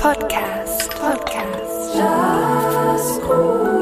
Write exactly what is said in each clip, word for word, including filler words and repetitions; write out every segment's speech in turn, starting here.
Podcast. Podcast. Jazzcool.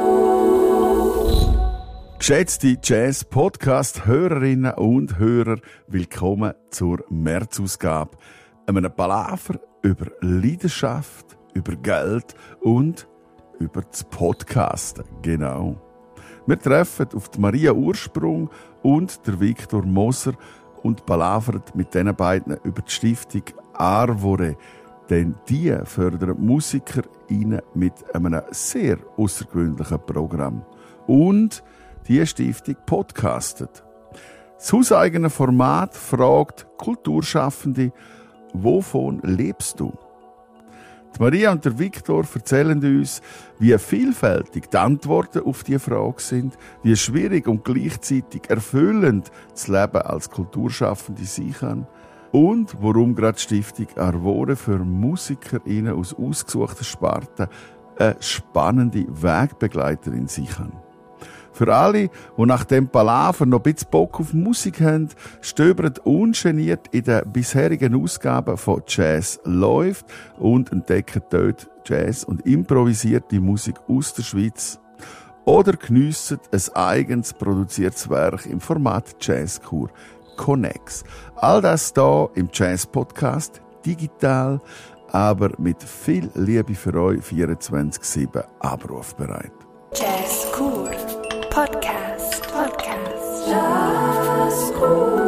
Geschätzte Jazz-Podcast-Hörerinnen und Hörer, willkommen zur März-Ausgabe. Einem Palaver über Leidenschaft, über Geld und über das Podcasten. Genau. Wir treffen auf die Maria Ursprung und der Viktor Moser und palavern mit diesen beiden über die Stiftung Arvore. Denn die fördern MusikerInnen mit einem sehr außergewöhnlichen Programm. Und die Stiftung podcastet. Das hauseigene Format fragt Kulturschaffende, wovon lebst du? Die Maria und der Viktor erzählen uns, wie vielfältig die Antworten auf diese Frage sind, wie schwierig und gleichzeitig erfüllend das Leben als Kulturschaffende sein kann und warum gerade die Stiftung Arvore für MusikerInnen aus ausgesuchten Sparten eine spannende Wegbegleiterin sein kann. Für alle, die nach dem Palaver noch ein bisschen Bock auf Musik haben, stöbern ungeniert in den bisherigen Ausgaben von Jazz läuft und entdecken dort Jazz und improvisierte Musik aus der Schweiz. Oder geniessen ein eigens produziertes Werk im Format Jazzkur Connex. All das hier im Jazz-Podcast, digital, aber mit viel Liebe für euch vierundzwanzig sieben abrufbereit. Jazzcool. Podcast. Podcast. Jazzcool.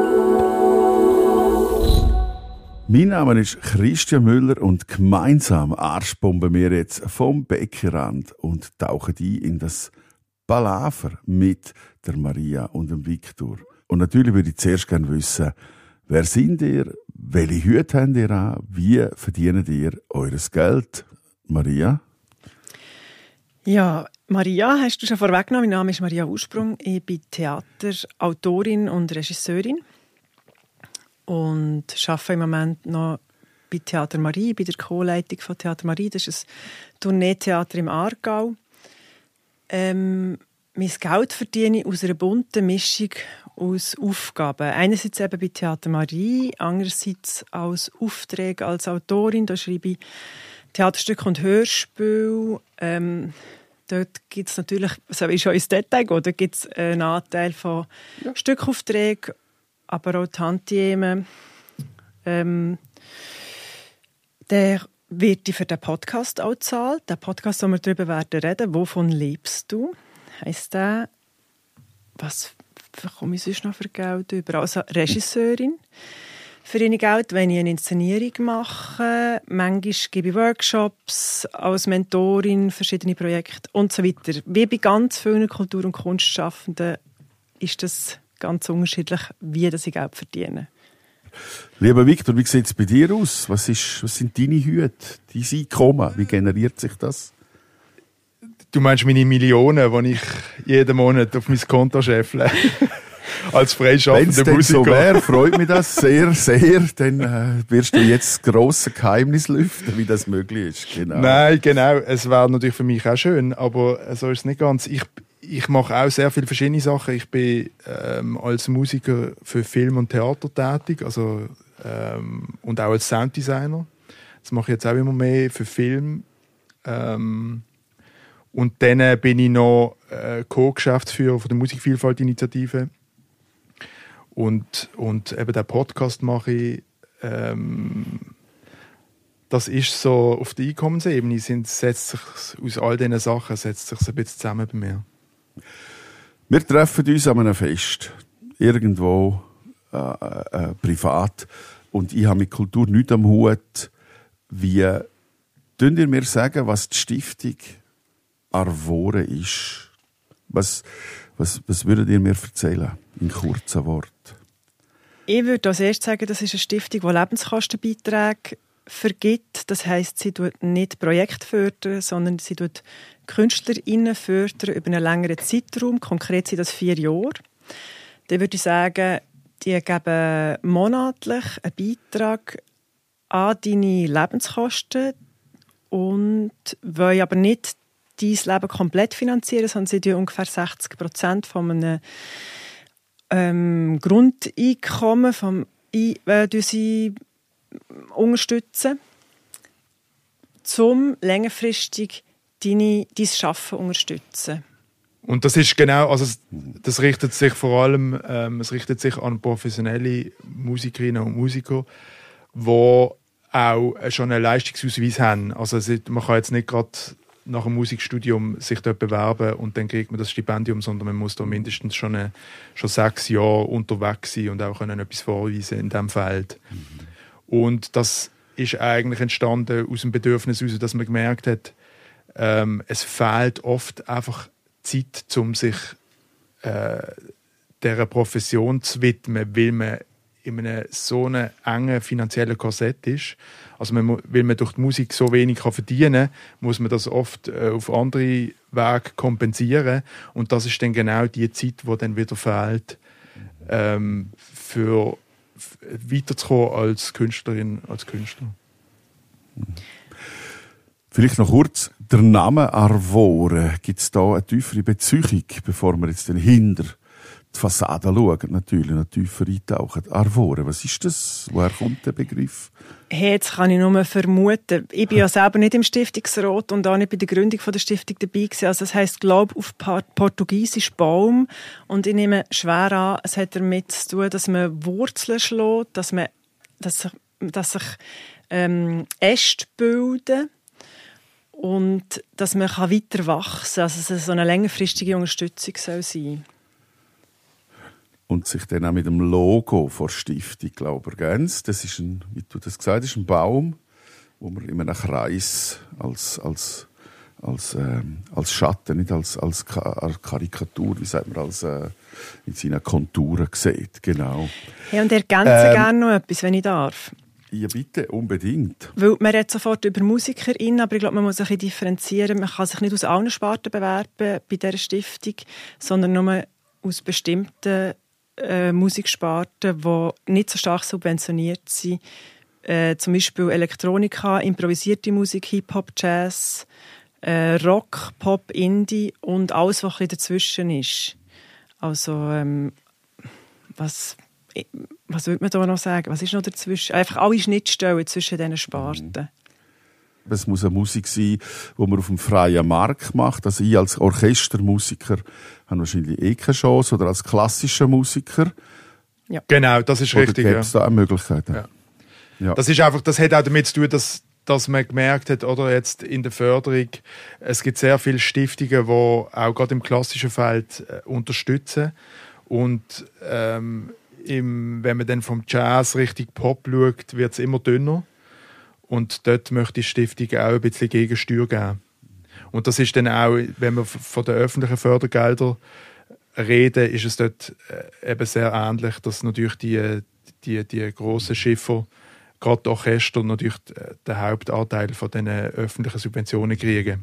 Mein Name ist Christian Müller und gemeinsam arschbomben wir jetzt vom Beckenrand und tauchen ein in das Palaver mit der Maria und dem Viktor. Und natürlich würde ich zuerst gerne wissen, wer sind ihr, welche Hüte habt ihr an, wie verdient ihr eures Geld? Maria? Ja, Maria, hast du schon vorweggenommen. Mein Name ist Maria Ursprung. Ich bin Theaterautorin und Regisseurin und arbeite im Moment noch bei Theater Marie, bei der Co-Leitung von Theater Marie. Das ist ein Tourneetheater im Aargau. Ähm, mein Geld verdiene ich aus einer bunten Mischung aus Aufgaben. Einerseits eben bei Theater Marie, andererseits als Aufträge als Autorin. Da schreibe ich Theaterstücke und Hörspiele. Ähm, dort gibt es natürlich, soll ich schon ins Detail gehen, da gibt es einen Anteil von ja. Stückaufträgen, aber auch Tantiemen. Ähm, der wird für den Podcast auch gezahlt. Der Podcast, wo wir darüber werden reden, «Wovon lebst du?» heisst der, was bekomme ich sonst noch für Geld über? Also Regisseurin. Für ihr Geld, wenn ich eine Inszenierung mache, manchmal gebe ich Workshops als Mentorin, verschiedene Projekte und so weiter. Wie bei ganz vielen Kultur- und Kunstschaffenden ist das ganz unterschiedlich, wie das ich Geld verdiene. Lieber Viktor, wie sieht es bei dir aus? Was, ist, was sind deine Hüte, dein Einkommen? Wie generiert sich das? Du meinst meine Millionen, die ich jeden Monat auf mein Konto scheffle? Als freischaffender Musiker. Wenn es so wäre, freut mich das sehr, sehr. Dann äh, wirst du jetzt das grosse Geheimnis lüften, wie das möglich ist. Genau. Nein, genau. Es wäre natürlich für mich auch schön, aber so ist es nicht ganz. Ich, ich mache auch sehr viele verschiedene Sachen. Ich bin ähm, als Musiker für Film und Theater tätig, also, ähm, und auch als Sounddesigner. Das mache ich jetzt auch immer mehr für Film. Ähm, und dann bin ich noch äh, Co-Geschäftsführer von der Musikvielfalt-Initiative. Und, und eben den Podcast mache ich, ähm, das ist so, auf der Einkommensebene sind, setzt sich aus all diesen Sachen setzt sich ein bisschen zusammen bei mir. Wir treffen uns an einem Fest, irgendwo äh, äh, privat, und ich habe mit Kultur nichts am Hut. Wie könnt ihr mir sagen, was die Stiftung Arvore ist? Was, was, was würdet ihr mir erzählen, in kurzen Worten? Ich würde als erstes sagen, das ist eine Stiftung, die Lebenskostenbeiträge vergibt. Das heisst, sie fördert nicht Projekte fördern, sondern sie fördert KünstlerInnen fördern über einen längeren Zeitraum. Konkret sind das vier Jahre. Dann würde ich sagen, die geben monatlich einen Beitrag an deine Lebenskosten und wollen aber nicht dein Leben komplett finanzieren, sondern sie tun ungefähr sechzig Prozent von einem ähm, Grundeinkommen vom, äh, sie unterstützen. zum längerfristig deine, dein Schaffen unterstützen. Und das ist genau, also das richtet sich vor allem, ähm, es richtet sich an professionelle Musikerinnen und Musiker, die auch schon einen Leistungsausweis haben. Also man kann jetzt nicht gerade nach dem Musikstudium sich dort bewerben und dann kriegt man das Stipendium, sondern man muss da mindestens schon, eine, schon sechs Jahre unterwegs sein und auch können etwas vorweisen in diesem Feld. Mhm. Und das ist eigentlich entstanden aus dem Bedürfnis heraus, dass man gemerkt hat, ähm, es fehlt oft einfach Zeit, um sich äh, dieser Profession zu widmen, weil man in einem so einem engen finanziellen Korsett ist. Also man, weil man durch die Musik so wenig kann verdienen kann, muss man das oft äh, auf andere Wege kompensieren. Und das ist dann genau die Zeit, die dann wieder fehlt, ähm, für f- weiterzukommen als Künstlerin, als Künstler. Vielleicht noch kurz, der Name Arvore, gibt es da eine tiefere Beziehung, bevor wir jetzt hinter die Fassade schauen, natürlich noch tiefer eintauchen. Arvore, was ist das? Woher kommt der Begriff? Hey, jetzt kann ich nur vermuten. Ich bin ja selber nicht im Stiftungsrat und auch nicht bei der Gründung der Stiftung dabei gewesen. Also das heisst, glaube auf Portugiesisch Baum. Und ich nehme schwer an, es hat damit zu tun, dass man Wurzeln schlägt, dass, man, dass sich, dass sich ähm, Äste bilden und dass man weiter wachsen kann. Also dass es so eine längerfristige Unterstützung soll sein. Und sich dann auch mit dem Logo der Stiftung, glaube ich, ergänzt. Das ist ein, wie du das gesagt hast, ein Baum, wo man in einem Kreis als, als, als, ähm, als Schatten, nicht als, als Karikatur, wie sagt man, als äh, in seinen Konturen sieht. Genau. Ja, und ergänze ähm, gerne noch etwas, wenn ich darf. Ja, bitte, unbedingt. Weil man redet sofort über MusikerInnen, aber ich glaube, man muss ein bisschen differenzieren. Man kann sich nicht aus allen Sparten bewerben bei dieser Stiftung, sondern nur aus bestimmten äh, Musiksparten, die nicht so stark subventioniert sind. Äh, zum Beispiel Elektronika, improvisierte Musik, Hip-Hop, Jazz, äh, Rock, Pop, Indie und alles, was ein bisschen dazwischen ist. Also, ähm, was... Was würde man da noch sagen? Was ist noch dazwischen? Einfach alle Schnittstellen zwischen diesen Sparten. Es muss eine Musik sein, die man auf dem freien Markt macht. Also ich als Orchestermusiker habe wahrscheinlich eh keine Chance. Oder als klassischer Musiker. Ja. Genau, das ist oder richtig. Oder gibt es da auch Möglichkeiten? Ja. Ja. Das ist einfach, das hat auch damit zu tun, dass, dass man gemerkt hat, oder jetzt in der Förderung, es gibt sehr viele Stiftungen, die auch gerade im klassischen Feld äh, unterstützen. Und ähm, Im, wenn man dann vom Jazz Richtung Pop schaut, wird es immer dünner. Und dort möchte die Stiftung auch ein bisschen Gegensteuer geben. Und das ist dann auch, wenn wir von den öffentlichen Fördergeldern reden, ist es dort eben sehr ähnlich, dass natürlich die, die, die grossen Schiffe, gerade die Orchester, natürlich den Hauptanteil von diesen öffentlichen Subventionen kriegen.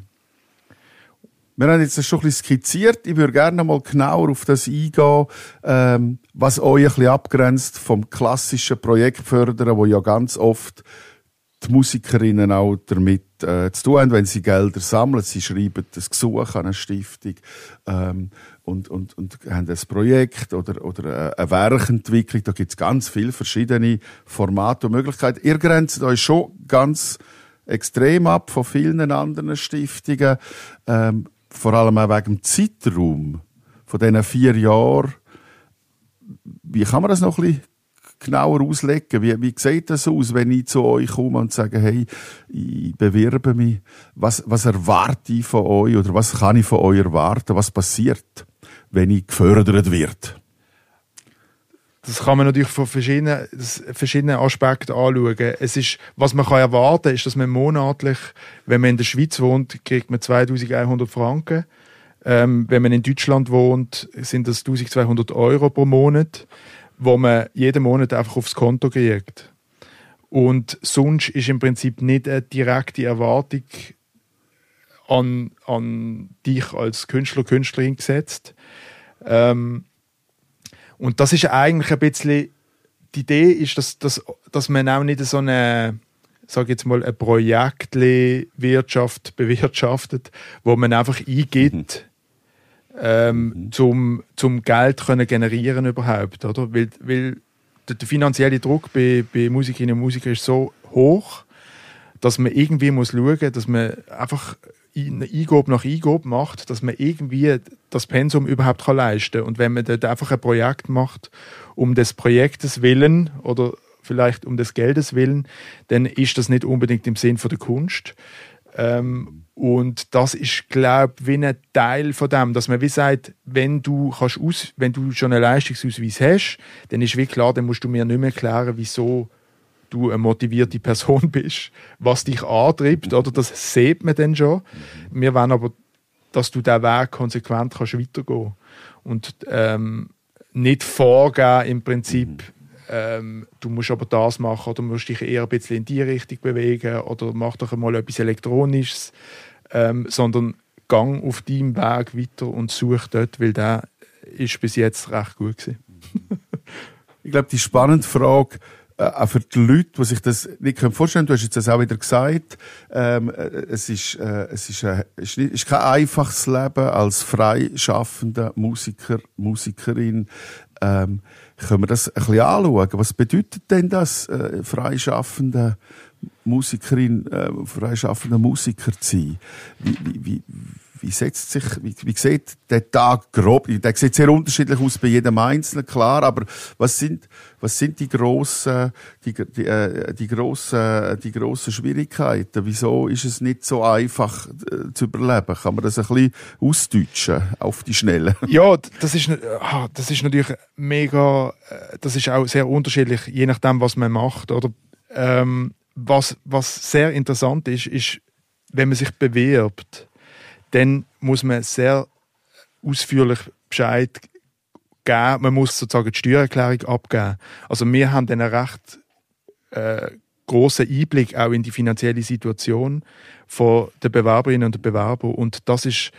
Wir haben jetzt das schon ein bisschen skizziert. Ich würde gerne mal genauer auf das eingehen, ähm, was euch ein bisschen abgrenzt vom klassischen Projektfördern, wo ja ganz oft die Musikerinnen auch damit äh, zu tun haben, wenn sie Gelder sammeln. Sie schreiben das Gesuch an eine Stiftung ähm, und, und, und haben ein Projekt oder, oder eine Werkentwicklung. Da gibt es ganz viele verschiedene Formate und Möglichkeiten. Ihr grenzt euch schon ganz extrem ab von vielen anderen Stiftungen. Ähm, Vor allem auch wegen dem Zeitraum von diesen vier Jahren. Wie kann man das noch ein bisschen genauer auslegen? Wie, wie sieht das aus, wenn ich zu euch komme und sage, hey, ich bewerbe mich. Was, was erwarte ich von euch oder was kann ich von euch erwarten? Was passiert, wenn ich gefördert werde? Das kann man natürlich von verschiedenen, verschiedenen Aspekten anschauen. Es ist, was man kann erwarten kann, ist, dass man monatlich, wenn man in der Schweiz wohnt, kriegt man zweitausendeinhundert Franken. Ähm, wenn man in Deutschland wohnt, sind das eintausendzweihundert Euro pro Monat, wo man jeden Monat einfach aufs Konto kriegt. Und sonst ist im Prinzip nicht eine direkte Erwartung an, an dich als Künstler, Künstlerin gesetzt. Ähm, Und das ist eigentlich ein bisschen, die Idee ist, dass, dass, dass man auch nicht so eine, sage jetzt mal, eine Projektwirtschaft bewirtschaftet, wo man einfach eingibt, mhm. ähm, mhm. zum, zum Geld können generieren überhaupt, oder? Weil, weil der, der finanzielle Druck bei, bei Musikerinnen und Musikern ist so hoch, dass man irgendwie muss schauen, dass man einfach eine Eingabe nach Eingabe macht, dass man irgendwie das Pensum überhaupt kann leisten kann. Und wenn man dort einfach ein Projekt macht, um des Projektes willen oder vielleicht um des Geldes willen, dann ist das nicht unbedingt im Sinn von der Kunst. Ähm, und das ist, glaube ich, wie ein Teil von dem, dass man wie sagt, wenn du, kannst aus, wenn du schon einen Leistungsausweis hast, dann ist wie klar, dann musst du mir nicht mehr erklären, wieso du eine motivierte Person bist, was dich antreibt, oder? Das sieht man dann schon. Wir wollen aber, dass du diesen Weg konsequent kannst weitergehen und ähm, nicht vorgeben im Prinzip, ähm, du musst aber das machen oder musst dich eher ein bisschen in die Richtung bewegen oder mach doch einmal etwas Elektronisches, ähm, sondern gang auf deinem Weg weiter und such dort, weil der ist bis jetzt recht gut gewesen. Ich glaube, die spannende Frage, auch für die Leute, die sich das nicht vorstellen können, du hast jetzt das auch wieder gesagt, ähm, es ist, äh, es ist, äh, es ist kein einfaches Leben als freischaffender Musiker, Musikerin. Ähm, können wir das ein bisschen anschauen? Was bedeutet denn das, äh, freischaffende Musikerin, äh, freischaffender Musiker zu sein? Wie, wie, wie, Wie setzt sich, wie, wie sieht der Tag grob? Der sieht sehr unterschiedlich aus bei jedem Einzelnen, klar. Aber was sind, was sind die grossen, die, die, äh, die grossen, die grossen Schwierigkeiten? Wieso ist es nicht so einfach äh, zu überleben? Kann man das ein bisschen ausdeutschen auf die Schnelle? Ja, das ist, das ist natürlich mega, das ist auch sehr unterschiedlich, je nachdem, was man macht, oder? Ähm, was, was sehr interessant ist, ist, wenn man sich bewirbt, dann muss man sehr ausführlich Bescheid geben. Man muss sozusagen die Steuererklärung abgeben. Also wir haben dann einen recht äh, grossen Einblick auch in die finanzielle Situation von der Bewerberinnen und der Bewerber. Und das ist,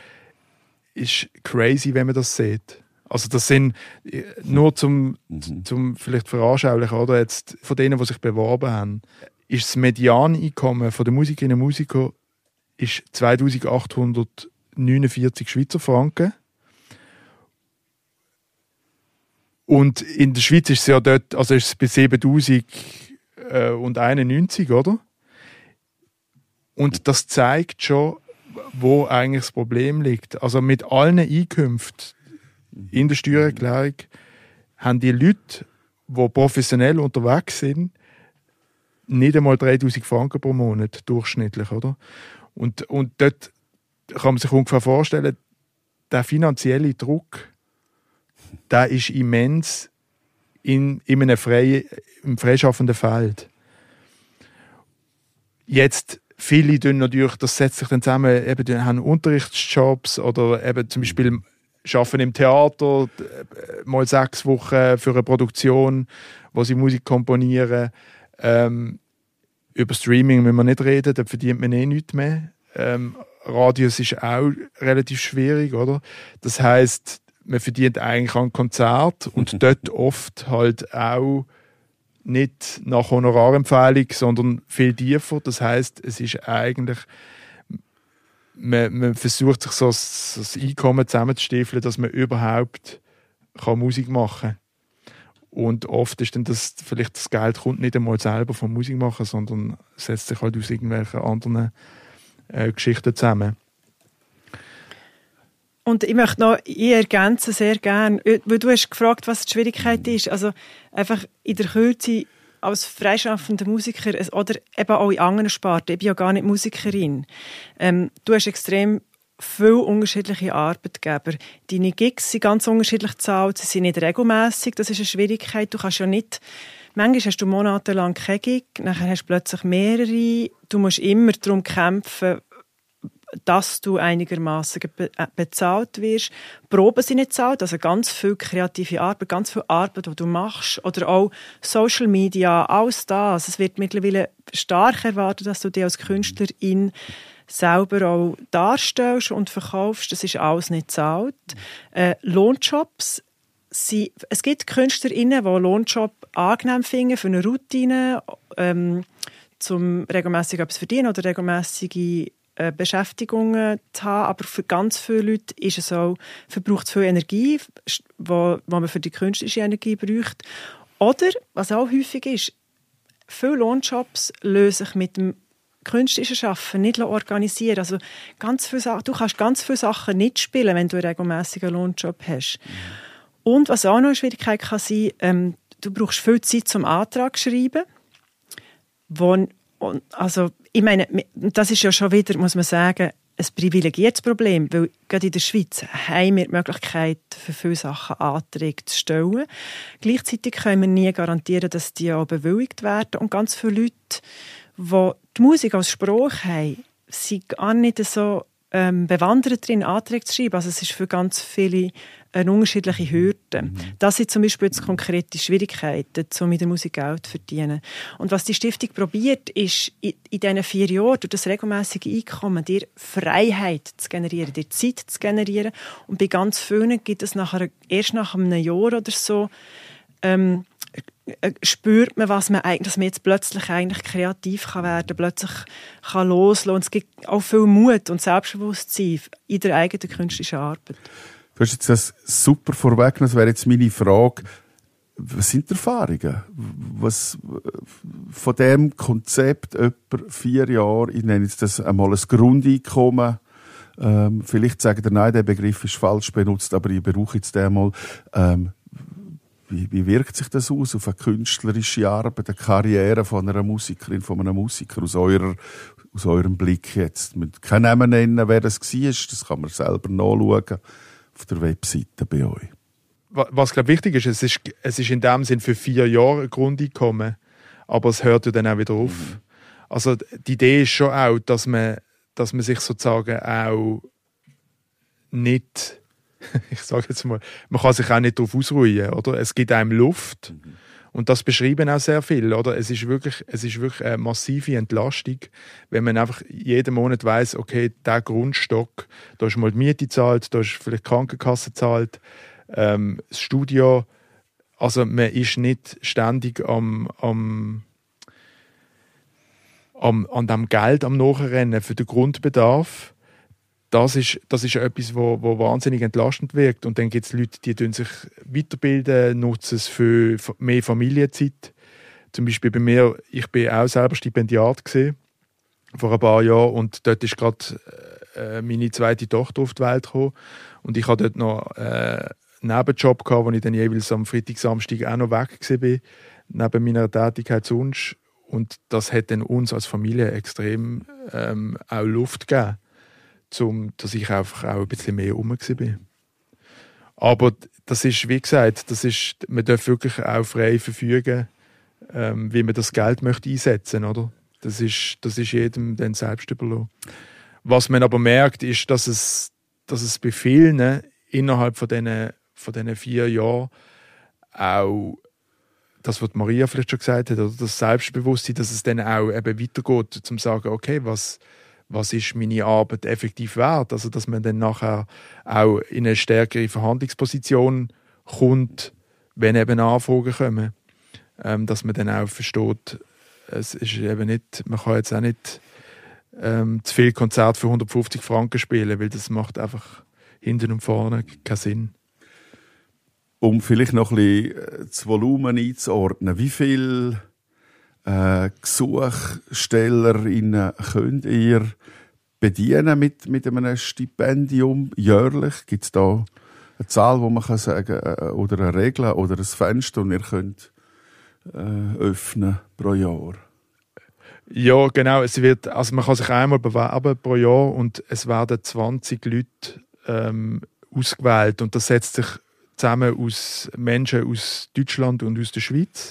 ist crazy, wenn man das sieht. Also das sind nur zum, zum vielleicht veranschaulichen, oder jetzt von denen, die sich beworben haben, ist das Medianeinkommen der Musikerinnen und Musiker ist zweitausendachthundertneunundvierzig Schweizer Franken. Und in der Schweiz ist es ja dort, also ist es bei siebentausendeinundneunzig, oder? Und das zeigt schon, wo eigentlich das Problem liegt. Also mit allen Einkünften in der Steuererklärung haben die Leute, die professionell unterwegs sind, nicht einmal dreitausend Franken pro Monat durchschnittlich, oder? Und, und dort kann man sich ungefähr vorstellen, der finanzielle Druck, der ist immens in, in einem freien, im freischaffenden Feld. Jetzt, viele tun natürlich, das setzt sich dann zusammen, eben, die haben Unterrichtsjobs oder eben zum Beispiel arbeiten im Theater, mal sechs Wochen für eine Produktion, wo sie Musik komponieren. Ähm, über Streaming müssen wir nicht reden, da verdient man eh nichts mehr. Ähm, Radios ist auch relativ schwierig, oder? Das heisst, man verdient eigentlich an Konzert und dort oft halt auch nicht nach Honorarempfehlung, sondern viel tiefer. Das heisst, es ist eigentlich, man, man versucht sich so das Einkommen zusammenzustiefeln, dass man überhaupt kann Musik machen kann. Und oft ist dann das, vielleicht das Geld kommt nicht einmal selber vom Musikmachen, sondern setzt sich halt aus irgendwelchen anderen äh, Geschichten zusammen. Und ich möchte noch ich ergänzen sehr gerne, weil du hast gefragt, was die Schwierigkeit ist. Also einfach in der Kürze als freischaffender Musiker oder eben auch in anderen Sparten. Ich bin ja gar nicht Musikerin. Ähm, du hast extrem viele unterschiedliche Arbeitgeber. Deine Gigs sind ganz unterschiedlich gezahlt, sie sind nicht regelmässig. Das ist eine Schwierigkeit. Du kannst ja nicht, manchmal hast du monatelang kein Gig, nachher hast du plötzlich mehrere. Du musst immer darum kämpfen, dass du einigermaßen be- bezahlt wirst. Proben sind nicht bezahlt, also ganz viel kreative Arbeit, ganz viel Arbeit, die du machst. Oder auch Social Media, alles das. Es wird mittlerweile stark erwartet, dass du dich als Künstlerin selber auch darstellst und verkaufst. Das ist alles nicht bezahlt. Äh, Lohnjobs sind, es gibt KünstlerInnen, die Lohnjob angenehm finden für eine Routine, ähm, zum regelmässig etwas verdienen oder regelmässige äh, Beschäftigungen zu haben. Aber für ganz viele Leute ist es auch, verbraucht es viel Energie, wo, wo man für die künstlerische Energie braucht. Oder, was auch häufig ist, viele Lohnjobs lösen sich mit dem künstlerische Schaffen nicht organisieren. Also ganz viele Sachen, du kannst ganz viele Sachen nicht spielen, wenn du einen regelmäßigen Lohnjob hast. Mhm. Und was auch noch eine Schwierigkeit kann sein, ähm, du brauchst viel Zeit zum Antrag schreiben. Wo, also, ich meine, das ist ja schon wieder, muss man sagen, ein privilegiertes Problem, weil gerade in der Schweiz haben wir die Möglichkeit, für viele Sachen Anträge zu stellen. Gleichzeitig können wir nie garantieren, dass die auch bewilligt werden. Und ganz viele Leute, die die Musik als Sprache haben, sind gar nicht so ähm, bewandert darin, Anträge zu schreiben. Also es ist für ganz viele eine unterschiedliche Hürden. Mhm. Das sind zum Beispiel jetzt konkrete Schwierigkeiten, um mit der Musik Geld zu verdienen. Und was die Stiftung probiert, ist, in, in diesen vier Jahren durch das regelmäßige Einkommen dir Freiheit zu generieren, dir Zeit zu generieren. Und bei ganz vielen gibt es nachher, erst nach einem Jahr oder so, ähm, spürt man, was man eigentlich, dass man jetzt plötzlich eigentlich kreativ kann werden, plötzlich kann loslassen. Und es gibt auch viel Mut und Selbstbewusstsein in der eigenen künstlerischen Arbeit. Du hast jetzt das super vorweggenommen. Das wäre jetzt meine Frage. Was sind die Erfahrungen? Was, von diesem Konzept etwa vier Jahre, ich nenne jetzt das einmal ein Grundeinkommen. Ähm, vielleicht sagen ihr, nein, der Begriff ist falsch benutzt, aber ich brauche jetzt den mal. Ähm, wie, wie wirkt sich das aus auf eine künstlerische Arbeit, eine Karriere von einer Musikerin, von einem Musiker aus eurer aus eurem Blick jetzt? Ich kann nicht nennen, wer das war. Das kann man selber nachschauen auf der Webseite bei euch. Was, glaube ich, wichtig ist, es ist, es ist in dem Sinn für vier Jahre ein Grundeinkommen, aber es hört ja dann auch wieder auf. Mhm. Also die Idee ist schon auch, dass man, dass man sich sozusagen auch nicht, ich sage jetzt mal, man kann sich auch nicht darauf ausruhen, oder? Es gibt einem Luft. Mhm. Und das beschreiben auch sehr viel, oder? Es ist wirklich, es ist wirklich eine massive Entlastung, wenn man einfach jeden Monat weiss, okay, der Grundstock, da ist mal die Miete gezahlt, da ist vielleicht die Krankenkasse gezahlt, ähm, das Studio, also man ist nicht ständig am, am, am, an dem Geld am Nachrennen für den Grundbedarf. Das ist, das ist etwas, wo, wo wahnsinnig entlastend wirkt. Und dann gibt es Leute, die sich weiterbilden, nutzen es für mehr Familienzeit. Zum Beispiel bei mir, ich bin auch selber Stipendiat gewesen, vor ein paar Jahren, und dort ist gerade äh, meine zweite Tochter auf die Welt gekommen. Und ich hatte dort noch äh, einen Nebenjob gehabt, wo ich dann jeweils am Freitag, Samstag auch noch weg war, neben meiner Tätigkeit sonst. Und das hat dann uns als Familie extrem ähm, auch Luft gegeben, zum, dass ich einfach auch ein bisschen mehr rum war. Aber das ist, wie gesagt, das ist, man darf wirklich auch frei verfügen, ähm, wie man das Geld möchte einsetzen möchte. Das ist, das ist jedem dann selbst überlassen. Was man aber merkt, ist, dass es, dass es bei vielen innerhalb von diesen, von diesen vier Jahren auch, das, was Maria vielleicht schon gesagt hat, oder das Selbstbewusstsein, dass es dann auch eben weitergeht, zum zu sagen, okay, was was ist meine Arbeit effektiv wert? Also, dass man dann nachher auch in eine stärkere Verhandlungsposition kommt, wenn eben Anfragen kommen. Ähm, dass man dann auch versteht, es ist eben nicht, man kann jetzt auch nicht ähm, zu viel Konzert für hundertfünfzig Franken spielen, weil das macht einfach hinten und vorne keinen Sinn. Um vielleicht noch ein bisschen das Volumen einzuordnen, wie viel Äh, Gesuchstellerinnen könnt ihr bedienen mit, mit einem Stipendium jährlich? Gibt es da eine Zahl, wo man kann sagen äh, oder eine Regel oder ein Fenster, das ihr könnt äh, öffnen pro Jahr? Ja, genau. Es wird, also man kann sich einmal bewerben pro Jahr und es werden zwanzig Leute ähm, ausgewählt, und das setzt sich zusammen aus Menschen aus Deutschland und aus der Schweiz.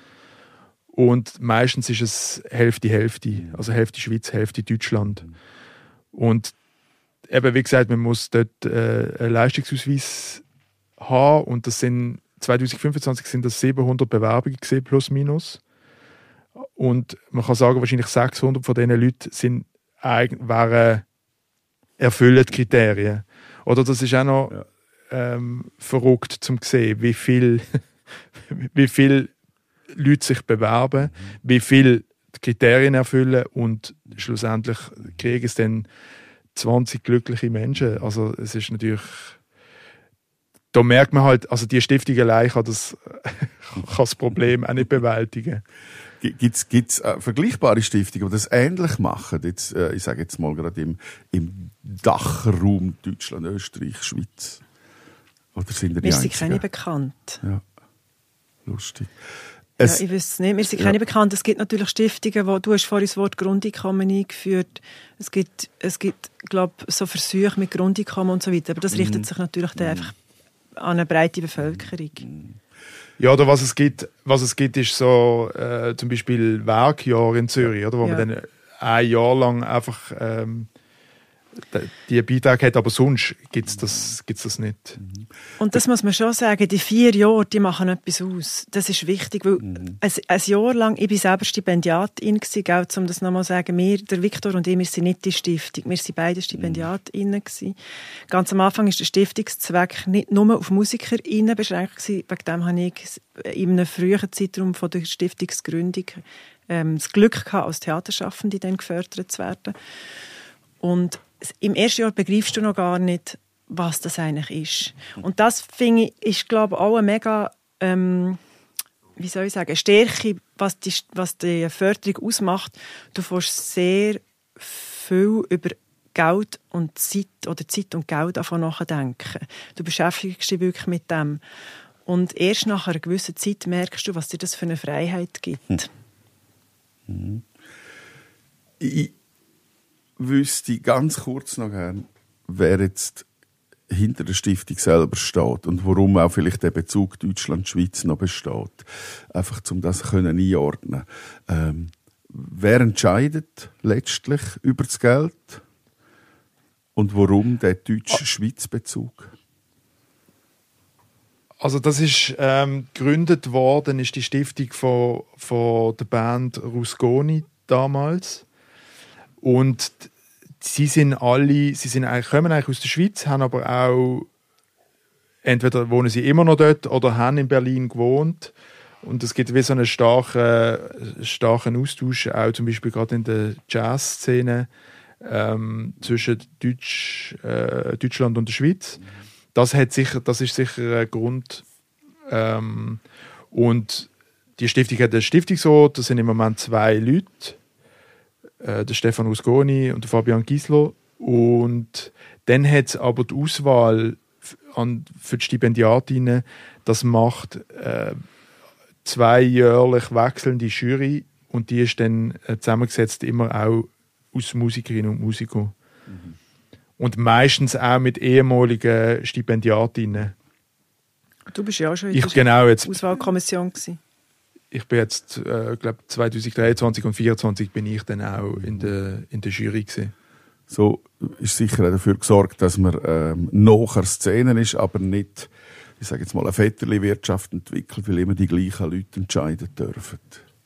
Und meistens ist es Hälfte, Hälfte. Also Hälfte Schweiz, Hälfte Deutschland. Und eben, wie gesagt, man muss dort äh, einen Leistungsausweis haben. Und das sind, zwanzig fünfundzwanzig sind das siebenhundert Bewerbungen gewesen, plus minus. Und man kann sagen, wahrscheinlich sechshundert von diesen Leuten sind, wären, erfüllen die Kriterien. Oder das ist auch noch ja. ähm, verrückt zum sehen, wie viel, wie viel Leute sich bewerben, mhm. wie viele Kriterien erfüllen, und schlussendlich kriegen es dann zwanzig glückliche Menschen. Also es ist natürlich, da merkt man halt, also die Stiftung allein kann das, kann das Problem auch nicht bewältigen. Gibt es äh, vergleichbare Stiftungen, die das ähnlich machen? Jetzt, äh, ich sage jetzt mal gerade im, im Dachraum Deutschland, Österreich, Schweiz. Oder sind die Mir sind einzigen? keine bekannt. Ja, lustig. Ja, Es, ich weiß nicht, mir sind ja. keine bekannt. Es gibt natürlich Stiftungen, wo du hast vorhin das Wort Grundeinkommen eingeführt. Es gibt, es gibt, glaube so Versuche mit Grundeinkommen und so weiter. Aber das richtet sich natürlich dann einfach an eine breite Bevölkerung. Ja, oder was es gibt, was es gibt, ist so äh, zum Beispiel Werkjahr in Zürich, oder, wo Ja. man dann ein Jahr lang einfach ähm, die Beiträge hat, aber sonst gibt es das, gibt's das nicht. Und das muss man schon sagen, die vier Jahre, die machen etwas aus. Das ist wichtig, weil mhm. ein, ein Jahr lang, ich war selber Stipendiatin, gell, um das nochmal zu sagen, wir, der Viktor und ich, wir sind nicht die Stiftung, wir sind beide Stipendiatinnen gewesen. Ganz am Anfang war der Stiftungszweck nicht nur auf MusikerInnen beschränkt gewesen, wegen dem habe ich in einem früheren Zeitraum von der Stiftungsgründung ähm, das Glück gehabt, als Theaterschaffende dann gefördert zu werden. Und im ersten Jahr begreifst du noch gar nicht, was das eigentlich ist. Und das, finde ich, ist, glaube ich, auch eine mega, ähm, wie soll ich sagen, Stärke, was die, was die Förderung ausmacht. Du fährst sehr viel über Geld und Zeit oder Zeit und Geld davon nachdenken. Du beschäftigst dich wirklich mit dem. Und erst nach einer gewissen Zeit merkst du, was dir das für eine Freiheit gibt. Hm. Ich wüsste ganz kurz noch gern, wer jetzt hinter der Stiftung selber steht und warum auch vielleicht der Bezug Deutschland-Schweiz noch besteht. Einfach, um das können einordnen. Ähm, wer entscheidet letztlich über das Geld und warum der Deutsch-Schweiz-Bezug? Also das ist ähm, gegründet worden, ist die Stiftung von, von der Band Rusconi damals. Und sie sind alle, sie sind eigentlich, kommen eigentlich aus der Schweiz, haben aber auch, entweder wohnen sie immer noch dort oder haben in Berlin gewohnt. Und es gibt wie so einen starken, starken Austausch, auch zum Beispiel gerade in der Jazz-Szene ähm, zwischen Deutsch, äh, Deutschland und der Schweiz. Das, hat sicher, das ist sicher ein Grund. Ähm, und die Stiftung hat einen Stiftungsrat, das sind im Moment zwei Leute. Der Stefan Rusconi und der Fabian Gisler. Und dann hat es aber die Auswahl an, für die Stipendiatinnen, das macht äh, zwei jährlich wechselnde Jury und die ist dann äh, zusammengesetzt immer auch aus Musikerinnen und Musikern. Mhm. Und meistens auch mit ehemaligen Stipendiatinnen. Du bist ja auch schon in ich, der genau, jetzt, Auswahlkommission gewesen. Ich bin jetzt, äh, glaube zwanzig dreiundzwanzig und vierundzwanzig bin ich dann auch in der, in der Jury gewesen. So ist sicher auch dafür gesorgt, dass man ähm, nachher Szenen ist, aber nicht, ich sage jetzt mal, eine Vetterli-Wirtschaft entwickelt, weil immer die gleichen Leute entscheiden dürfen.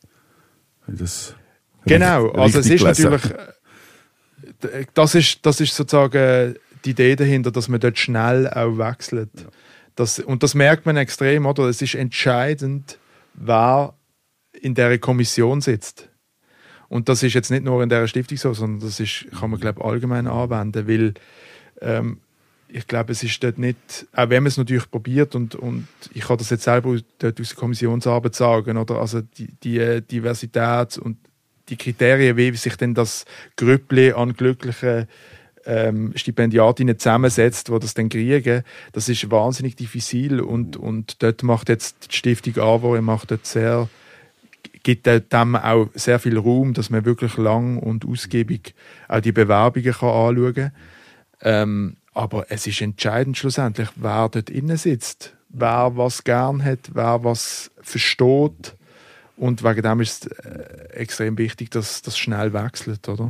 Das genau, richtig, also es ist gelesen. natürlich, das ist, das ist sozusagen die Idee dahinter, dass man dort schnell auch wechselt. Ja. Das, und das merkt man extrem, oder? Es ist entscheidend, wer in dieser Kommission sitzt. Und das ist jetzt nicht nur in dieser Stiftung so, sondern das ist, kann man, glaube ich, allgemein anwenden, weil ähm, ich glaube, es ist dort nicht, auch wenn man es natürlich probiert und, und ich kann das jetzt selber dort aus der Kommissionsarbeit sagen, oder? Also die, die Diversität und die Kriterien, wie sich denn das Grüppli an glücklichen ähm, Stipendiatinnen zusammensetzt, die das dann kriegen, das ist wahnsinnig diffizil und, und dort macht jetzt die Stiftung AWO, macht dort sehr, gibt dem auch sehr viel Raum, dass man wirklich lang und ausgiebig auch die Bewerbungen kann anschauen kann. Ähm, aber es ist entscheidend schlussendlich, wer dort innen sitzt, wer was gern hat, wer was versteht. Und wegen dem ist es äh, extrem wichtig, dass das schnell wechselt, oder?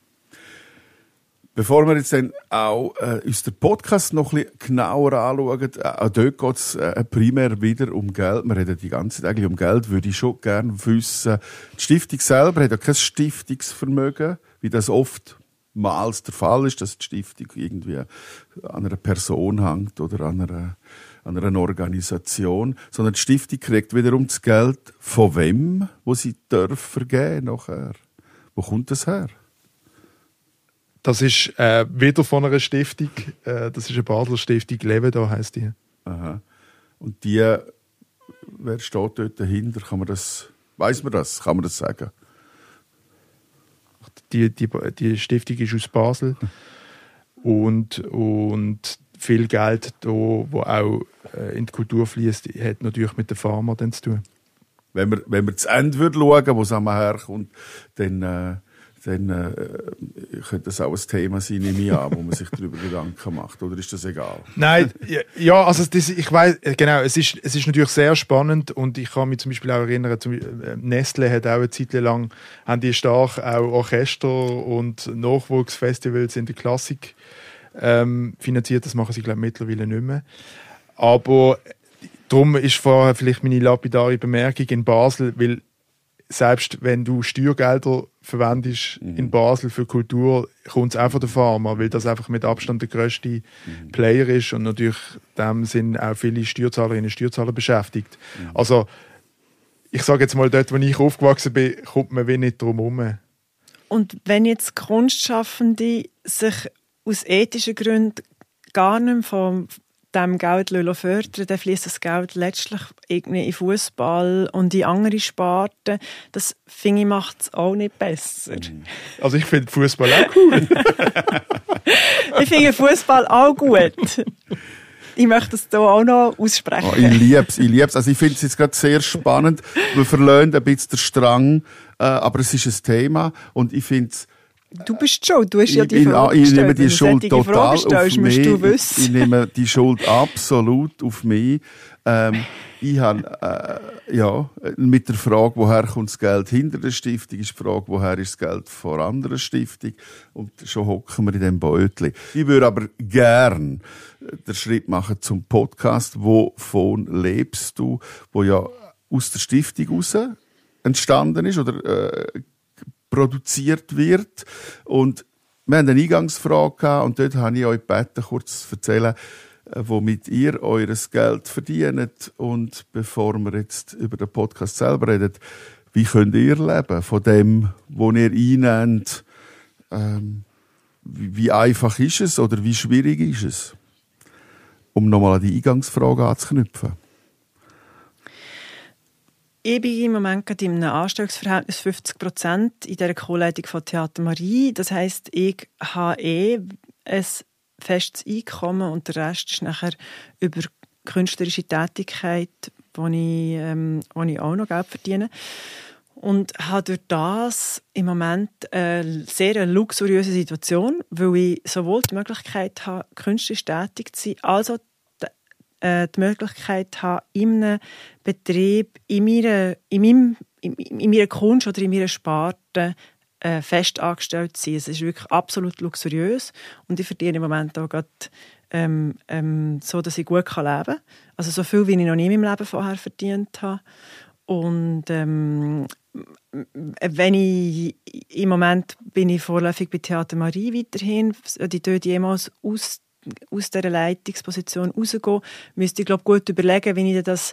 Bevor wir jetzt dann auch äh, uns den Podcast noch ein bisschen genauer anschauen, äh, auch dort geht es äh, primär wieder um Geld. Wir reden die ganze Zeit eigentlich um Geld, würde ich schon gerne wissen. Die Stiftung selber hat ja kein Stiftungsvermögen, wie das oftmals der Fall ist, dass die Stiftung irgendwie an einer Person hängt oder an einer, an einer Organisation, sondern die Stiftung kriegt wiederum das Geld von wem, wo sie dürfen vergeben nachher. Wo kommt das her? Das ist äh, wieder von einer Stiftung. Äh, das ist eine Basler Stiftung, Levedo heisst die. Aha. Und die, wer steht dort dahinter? Kann man das Weiss man das? Kann man das sagen? Die, die, die Stiftung ist aus Basel und, und viel Geld, da, wo auch äh, in die Kultur fließt, hat natürlich mit den Farmern dann zu tun. Wenn wir, wenn wir zu Ende würden schauen, wo es einmal herkommt, dann, äh, dann äh, könnte das auch ein Thema sein, nehme ich an, wo man sich darüber Gedanken macht. Oder ist das egal? Nein, ja, also das, ich weiß genau, es ist, es ist natürlich sehr spannend und ich kann mich zum Beispiel auch erinnern, zum, Nestle hat auch eine Zeit lang, haben die stark auch Orchester und Nachwuchsfestivals in der Klassik ähm, finanziert. Das machen sie, glaube ich, mittlerweile nicht mehr. Aber darum ist vorher vielleicht meine lapidare Bemerkung in Basel, weil selbst wenn du Steuergelder verwendest mhm. in Basel für Kultur, kommt es auch von den Farmern, weil das einfach mit Abstand der grösste mhm. Player ist und natürlich dem sind auch viele Steuerzahlerinnen und Steuerzahler beschäftigt. Mhm. Also ich sage jetzt mal, dort, wo ich aufgewachsen bin, kommt man wie nicht drum herum. Und wenn jetzt Kunstschaffende sich aus ethischen Gründen gar nicht mehr von dem Geld fördern, dann fließt das Geld letztlich irgendwie in Fußball und in andere Sparten. Das, finde ich, macht es auch nicht besser. Also ich finde Fußball auch cool. Ich finde Fußball auch gut. Ich möchte das hier auch noch aussprechen. Oh, ich liebe es, ich liebe es. Also ich finde es jetzt gerade sehr spannend. Wir verlieren ein bisschen den Strang, äh, aber es ist ein Thema und ich finde es. Du bist schuld, du hast ja die ich, Frage ich, ich nehme gestellt. die Schuld total stellst, auf mich. Du wissen. Ich, ich nehme die Schuld absolut auf mich. Ähm, ich habe, äh, ja, mit der Frage, woher kommt das Geld hinter der Stiftung, ist die Frage, woher ist das Geld vor anderer Stiftung. Und schon hocken wir in diesem Beutel. Ich würde aber gern den Schritt machen zum Podcast, wovon lebst du, wo ja aus der Stiftung raus entstanden ist oder äh, produziert wird. Und wir haben eine Eingangsfrage gehabt und dort habe ich euch gebeten, kurz zu erzählen, womit ihr eures Geld verdient. Und bevor wir jetzt über den Podcast selber reden, wie könnt ihr leben von dem, was ihr einnehmt? Ähm, wie, wie einfach ist es oder wie schwierig ist es? Um nochmal an die Eingangsfrage anzuknüpfen. Ich bin im Moment gerade in einem Anstellungsverhältnis fünfzig Prozent in dieser Co-Leitung von Theater Marie. Das heisst, ich habe eh ein festes Einkommen und der Rest ist nachher über künstlerische Tätigkeit, wo ich, ähm, wo ich auch noch Geld verdiene. Und habe durch das im Moment eine sehr luxuriöse Situation, weil ich sowohl die Möglichkeit habe, künstlerisch tätig zu sein, als auch die Möglichkeit habe, in einem Betrieb, in meiner, in meinem, in, in meiner Kunst oder in meiner Sparte äh, fest angestellt zu sein. Es ist wirklich absolut luxuriös und ich verdiene im Moment auch gerade, ähm, ähm, so, dass ich gut leben kann. Also so viel, wie ich noch nie in meinem Leben vorher verdient habe. Und ähm, wenn ich, im Moment bin ich vorläufig bei Theater Marie weiterhin, die dort jemals aus aus dieser Leitungsposition rausgehen, müsste ich, glaube, gut überlegen, wie ich das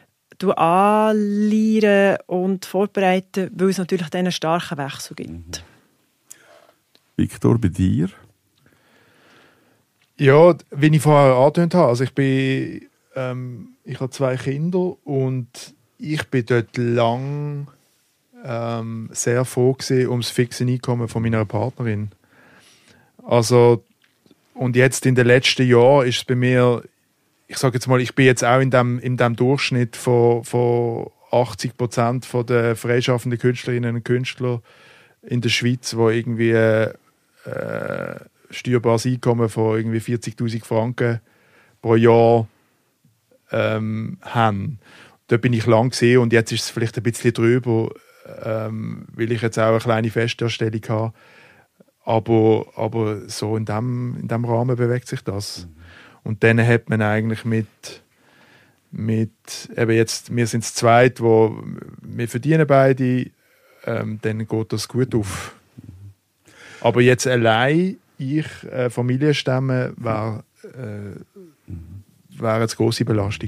anleiern und vorbereiten, weil es natürlich einen starken Wechsel gibt. Mhm. Viktor, bei dir? Ja, wie ich vorher angetönt habe, also ich bin, ähm, ich habe zwei Kinder und ich bin dort lang ähm, sehr froh gewesen um das fixe Einkommen von meiner Partnerin. Also und jetzt in den letzten Jahren ist es bei mir, ich sage jetzt mal, ich bin jetzt auch in dem, in dem Durchschnitt von, von achtzig Prozent der freischaffenden Künstlerinnen und Künstler in der Schweiz, die irgendwie äh, steuerbares Einkommen von irgendwie vierzigtausend Franken pro Jahr ähm, haben. Dort bin ich lang gesehen und jetzt ist es vielleicht ein bisschen drüber, ähm, weil ich jetzt auch eine kleine Festanstellung habe. Aber, aber so in dem, in dem Rahmen bewegt sich das. Mhm. Und dann hat man eigentlich mit, mit eben jetzt, wir sind das Zweite, wo wir verdienen beide, ähm, dann geht das gut auf. Mhm. Aber jetzt allein, ich, äh, Familie stemmen, wäre äh, wär eine grosse Belastung.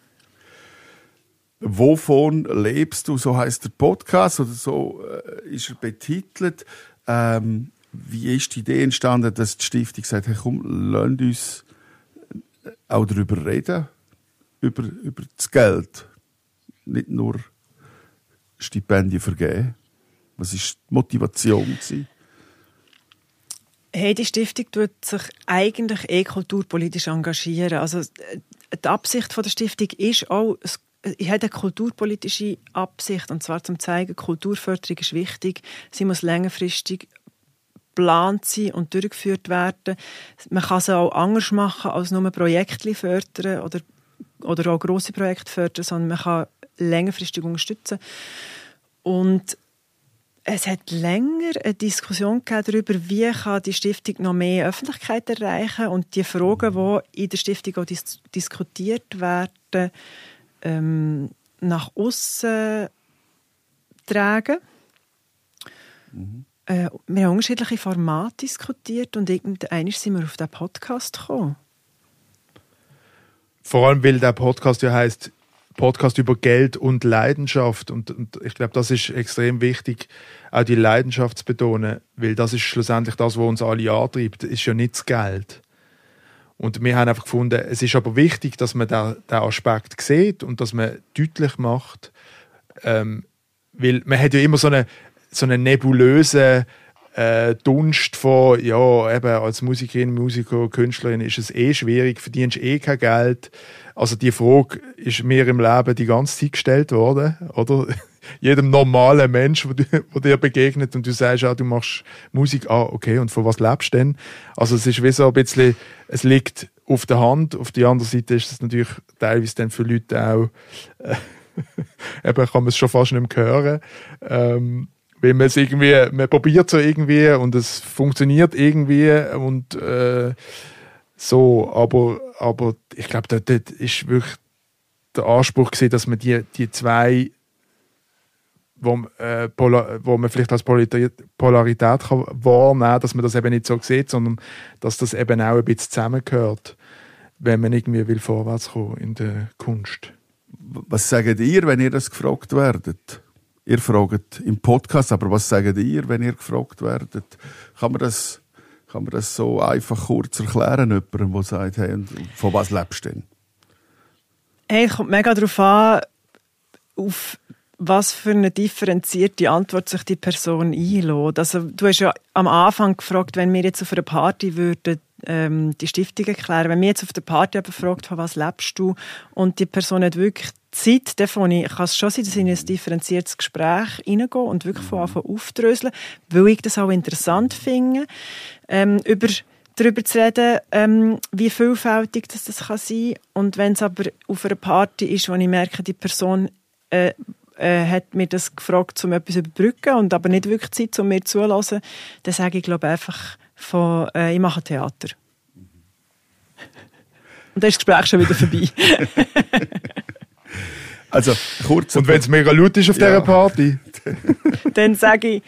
Wovon lebst du? So heisst der Podcast oder so äh, ist er betitelt. Ähm, Wie ist die Idee entstanden, dass die Stiftung sagt, hey, komm, lasst uns auch darüber reden, über, über das Geld. Nicht nur Stipendien vergeben? Was war die Motivation gewesen? Hey, die Stiftung tut sich eigentlich eh kulturpolitisch engagieren. Also die Absicht von der Stiftung ist auch, es hat eine kulturpolitische Absicht, und zwar zum zeigen, Kulturförderung ist wichtig, sie muss längerfristig geplant sein und durchgeführt werden. Man kann sie auch anders machen, als nur Projekte fördern oder, oder auch grosse Projekte fördern, sondern man kann längerfristig unterstützen. Und es hat länger eine Diskussion darüber, wie kann die Stiftung noch mehr Öffentlichkeit erreichen und die Fragen, die in der Stiftung auch dis- diskutiert werden, ähm, nach aussen tragen. Mhm. Äh, wir haben unterschiedliche Formate diskutiert und irgendwann sind wir auf den Podcast gekommen. Vor allem, weil der Podcast ja heisst Podcast über Geld und Leidenschaft. Und, und ich glaube, das ist extrem wichtig, auch die Leidenschaft zu betonen, weil das ist schlussendlich das, was uns alle antreibt. Das ist ja nicht das Geld. Und wir haben einfach gefunden, es ist aber wichtig, dass man den, den Aspekt sieht und dass man deutlich macht, ähm, weil man hat ja immer so eine, so eine nebulöse äh, Dunst von, ja, eben als Musikerin, Musiker, Künstlerin ist es eh schwierig, verdienst eh kein Geld. Also die Frage ist mir im Leben die ganze Zeit gestellt worden, oder? Jedem normalen Mensch, der dir begegnet und du sagst, ah, du machst Musik, ah, okay, und von was lebst du denn? Also es ist wie so ein bisschen, es liegt auf der Hand, auf der anderen Seite ist es natürlich teilweise dann für Leute auch, äh, eben kann man es schon fast nicht mehr hören, ähm, weil man es irgendwie, man probiert so irgendwie und es funktioniert irgendwie und äh, so, aber, aber ich glaube, dort, dort ist wirklich der Anspruch gewesen, dass man die, die zwei, wo, äh, Polar, wo man vielleicht als Polarität, Polarität kann wahrnehmen kann, dass man das eben nicht so sieht, sondern dass das eben auch ein bisschen zusammengehört, wenn man irgendwie will vorwärts kommen in der Kunst. Was sagt ihr, wenn ihr das gefragt werdet? Ihr fragt im Podcast, aber was sagt ihr, wenn ihr gefragt werdet? Kann man das, kann man das so einfach kurz erklären, jemandem, der sagt, hey, von was lebst du denn? Hey, es kommt mega darauf an, auf was für eine differenzierte Antwort sich die Person einlässt. Also, du hast ja am Anfang gefragt, wenn wir jetzt auf einer Party würden, ähm, die Stiftung erklären, wenn wir jetzt auf der Party aber fragt, von was lebst du, und die Person hat wirklich Zeit, davon kann es schon sein, dass ich in ein differenziertes Gespräch reingehe und wirklich von Anfang aufdröseln, weil ich das auch interessant finde, ähm, über darüber zu reden, ähm, wie vielfältig das, das kann sein. Und wenn es aber auf einer Party ist, wo ich merke, die Person äh, äh, hat mir das gefragt, um etwas zu überbrücken und aber nicht wirklich Zeit, um mir zuzuhören, dann sage ich, glaube einfach von, äh, ich mache Theater. Und dann ist das Gespräch schon wieder vorbei. Also, kurz. Und wenn es mega laut ist auf Ja. dieser Party? Dann sage ich,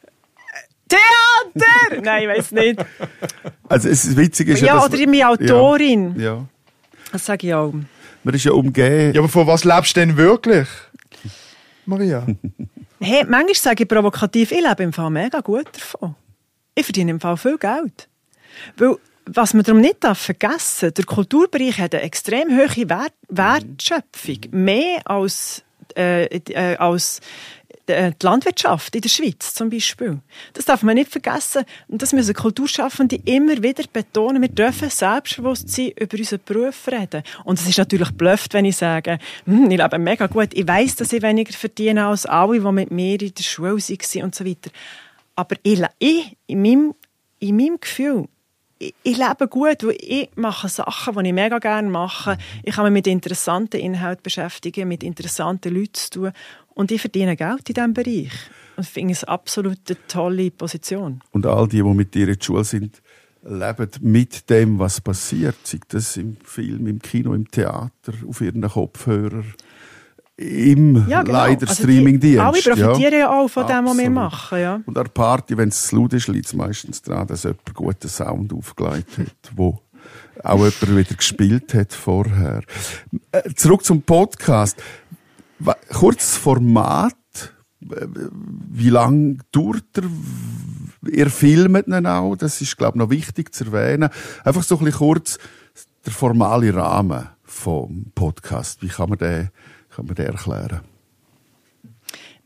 Theater! Nein, ich weiss nicht. Also, es Witzige ist ja, Ja, dass oder man- meine Autorin. Ja, ja. Das sage ich auch. Man ist ja umgeben. Ja, aber von was lebst du denn wirklich, Maria? Hey, manchmal sage ich provokativ, ich lebe im Fall mega gut davon. Ich verdiene im Fall viel Geld. Weil, was man darum nicht darf vergessen, der Kulturbereich hat eine extrem hohe Wert- Wertschöpfung. Mehr als, äh, äh, als äh, die Landwirtschaft in der Schweiz zum Beispiel. Das darf man nicht vergessen. Und das müssen Kulturschaffende immer wieder betonen. Wir dürfen Selbstbewusstsein über unseren Beruf reden. Und es ist natürlich blöft, wenn ich sage, hm, ich lebe mega gut. Ich weiss, dass ich weniger verdiene als alle, die mit mir in der Schule waren und so weiter. Aber ich, ich in, meinem, in meinem Gefühl, ich, ich lebe gut, weil ich mache Sachen, die ich mega gerne mache. Ich kann mich mit interessanten Inhalten beschäftigen, mit interessanten Leuten zu tun. Und ich verdiene Geld in diesem Bereich. Und ich finde es absolut eine tolle Position. Und all die, die mit dir in der Schule sind, leben mit dem, was passiert. Sei das im Film, im Kino, im Theater, auf ihren Kopfhörer, im Ja, genau. leider Also Streamingdienst. Alle profitieren ja, ja auch von dem, was wir Absolut. machen. Ja. Und an der Party, wenn es zu laut ist, liegt es meistens daran, dass jemand guten Sound aufgelegt hat, wo auch jemand wieder gespielt hat vorher. Äh, zurück zum Podcast. Wa- Kurzes Format. Äh, Wie lange dauert er? Ihr filmt ihn auch. Das ist, glaube ich, noch wichtig zu erwähnen. Einfach so ein bisschen kurz der formale Rahmen vom Podcast. Wie kann man den, kann man den erklären?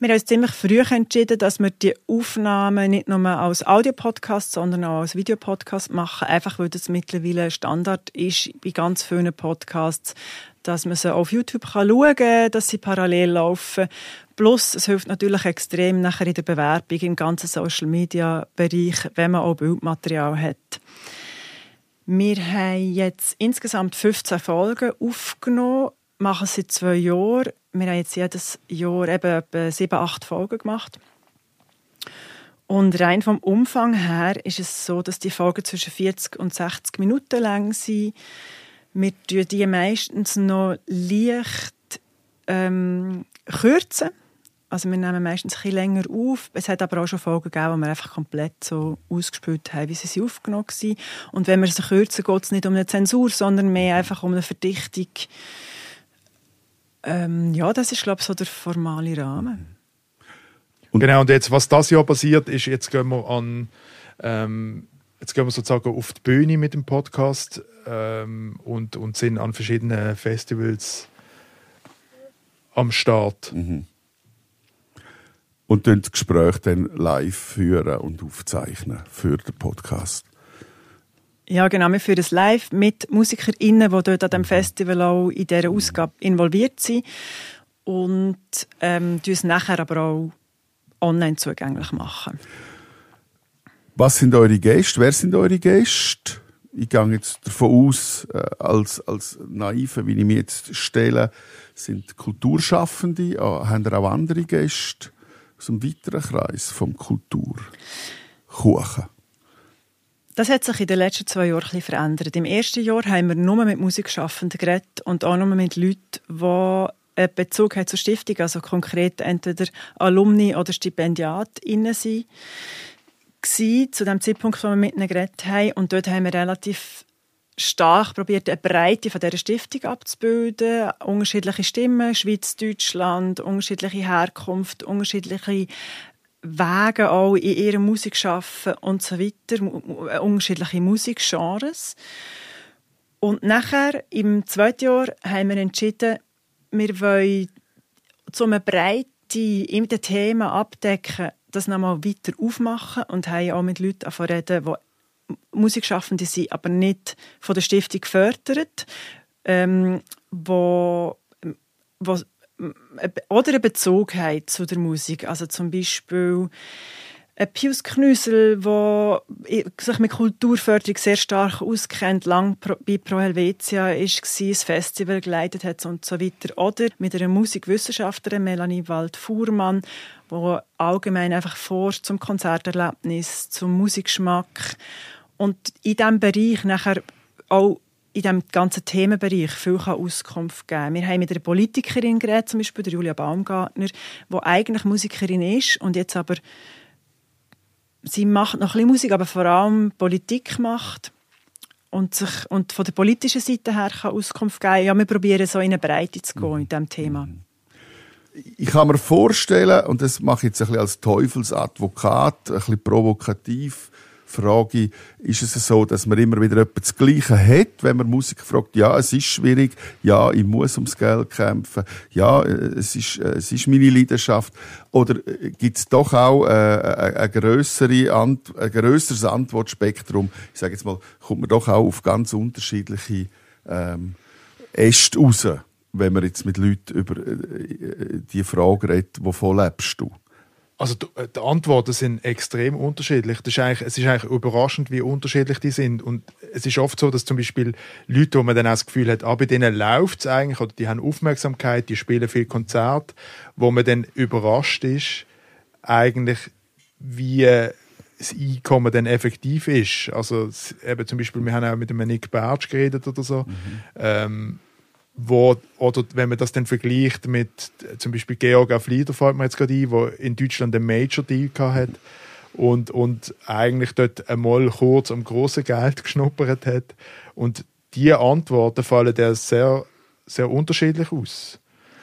Wir haben uns ziemlich früh entschieden, dass wir die Aufnahmen nicht nur als Audiopodcast, sondern auch als Videopodcast machen. Einfach, weil das mittlerweile Standard ist bei ganz vielen Podcasts, dass man sie auf YouTube schauen kann, dass sie parallel laufen. Plus, es hilft natürlich extrem nachher in der Bewerbung im ganzen Social-Media-Bereich, wenn man auch Bildmaterial hat. Wir haben jetzt insgesamt fünfzehn Folgen aufgenommen, machen es seit zwei Jahren. Wir haben jetzt jedes Jahr eben etwa sieben, acht Folgen gemacht. Und rein vom Umfang her ist es so, dass die Folgen zwischen vierzig und sechzig Minuten lang sind. Wir kürzen die meistens noch leicht ähm, kürzen. Also wir nehmen meistens ein bisschen länger auf. Es hat aber auch schon Folgen gegeben, wo wir einfach komplett so ausgespielt haben, wie sie aufgenommen waren. Und wenn wir sie kürzen, geht es nicht um eine Zensur, sondern mehr einfach um eine Verdichtung. Ähm, ja, das ist, glaube ich, so der formale Rahmen. Und genau, und jetzt, was das Jahr passiert ist, jetzt gehen wir an, ähm, jetzt gehen wir sozusagen auf die Bühne mit dem Podcast ähm, und, und sind an verschiedenen Festivals am Start. Mhm. Und dann das Gespräch dann live führen und aufzeichnen für den Podcast. Ja, genau. Wir führen es live mit MusikerInnen, die dort an diesem Festival auch in dieser Ausgabe involviert sind. Und ähm, es nachher aber auch online zugänglich machen. Was sind eure Gäste? Wer sind eure Gäste? Ich gehe jetzt davon aus, äh, als, als Naive, wie ich mich jetzt stelle, sind Kulturschaffende. Ah, haben ihr auch andere Gäste aus einem weiteren Kreis vom Kulturkuchen? Das hat sich in den letzten zwei Jahren ein bisschen verändert. Im ersten Jahr haben wir nur mit Musikschaffenden geredet und auch nur mit Leuten, die einen Bezug haben zur Stiftung, also konkret entweder Alumni oder StipendiatInnen sind, zu dem Zeitpunkt, wo wir mit ihnen geredet haben. Und dort haben wir relativ stark probiert, eine Breite von dieser Stiftung abzubilden. Unterschiedliche Stimmen, Schweiz, Deutschland, unterschiedliche Herkunft, unterschiedliche Wege auch in ihrer Musik arbeiten und so weiter, unterschiedliche Musikgenres. Und nachher, im zweiten Jahr, haben wir entschieden, wir wollen so eine Breite in den Themen abdecken, das nochmal weiter aufmachen und haben auch mit Leuten davon reden, die Musikschaffende sind, aber nicht von der Stiftung gefördert, ähm, wo, wo oder eine Bezug haben zu der Musik. Also zum Beispiel Pius Knüsel, der sich mit Kulturförderung sehr stark auskennt, lange bei Pro Helvetia war, ein Festival geleitet hat und so weiter. Oder mit einer Musikwissenschaftlerin, Melanie Wald-Fuhrmann, die allgemein einfach forscht zum Konzerterlebnis, zum Musikgeschmack. Und in diesem Bereich nachher auch in diesem ganzen Themenbereich viel Auskunft geben. Wir haben mit einer Politikerin geredet, zum Beispiel der Julia Baumgartner, die eigentlich Musikerin ist und jetzt aber sie macht noch ein bisschen Musik, aber vor allem Politik macht und sich und von der politischen Seite her kann Auskunft geben. Ja, wir probieren so in eine Breite zu gehen in diesem Thema. Ich kann mir vorstellen, und das mache ich jetzt ein bisschen als Teufelsadvokat, ein bisschen provokativ, frage ich, ist es so, dass man immer wieder etwas das Gleiche hat, wenn man Musiker fragt, ja, es ist schwierig, ja, ich muss ums Geld kämpfen, ja, es ist, es ist meine Leidenschaft, oder gibt es doch auch äh, ein, grössere Ant- ein grösseres Antwortspektrum, ich sage jetzt mal, kommt man doch auch auf ganz unterschiedliche ähm, Äste raus, wenn man jetzt mit Leuten über äh, die Frage redet, wovon lebst du? Also die, die Antworten sind extrem unterschiedlich. Das ist eigentlich, es ist eigentlich überraschend, wie unterschiedlich die sind. Und es ist oft so, dass zum Beispiel Leute, wo man dann auch das Gefühl hat, ah, bei denen läuft es eigentlich, oder die haben Aufmerksamkeit, die spielen viel Konzerte, wo man dann überrascht ist, eigentlich, wie das Einkommen dann effektiv ist. Also eben zum Beispiel, wir haben auch mit dem Nick Bertsch geredet oder so. Mhm. Ähm, Wo, oder wenn man das dann vergleicht mit zum Beispiel Georg Afflieder, fällt mir jetzt gerade ein, der in Deutschland einen Major-Deal hat und, und eigentlich dort einmal kurz am grossen Geld geschnuppert hat. Und diese Antworten fallen der sehr, sehr unterschiedlich aus.